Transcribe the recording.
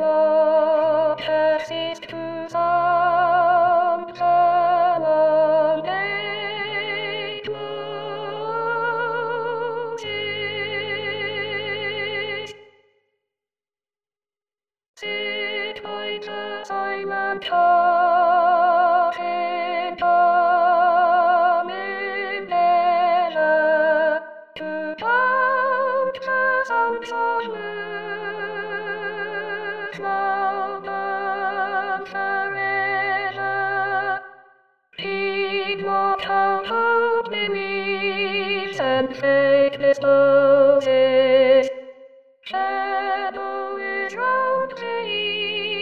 what passes to some someone they lose. Sit by the silent heart in to count the sunshine cloud and forever. Heed not how hope limits and faithless poses. Shadow is round me.